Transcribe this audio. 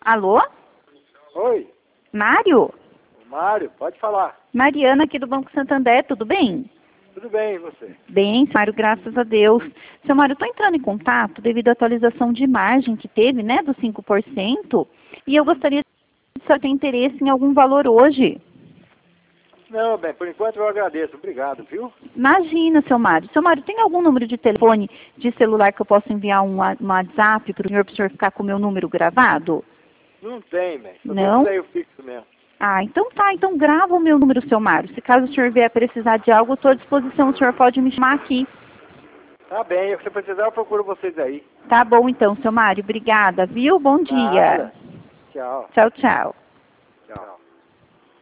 Alô? Oi, Mário? Mário, pode falar. Mariana aqui do Banco Santander, tudo bem? Tudo bem, e você? Bem, Mário, graças a Deus. Seu Mário, estou entrando em contato devido à atualização de margem que teve, né, dos 5%, e eu gostaria de saber se tem interesse em algum valor hoje. Não, bem, por enquanto eu agradeço, obrigado, viu? Imagina, seu Mário. Seu Mário, tem algum número de telefone de celular que eu possa enviar um WhatsApp para o senhor ficar com o meu número gravado? Não tem, bem, só tem Não? isso daí o fixo mesmo. Ah, então tá. Então grava o meu número, seu Mário. Se caso o senhor vier precisar de algo, eu estou à disposição. O senhor pode me chamar aqui. Tá bem, se precisar eu procuro vocês aí. Tá bom, então, seu Mário. Obrigada, viu? Bom dia. Nada. Tchau. Tchau, tchau. Tchau.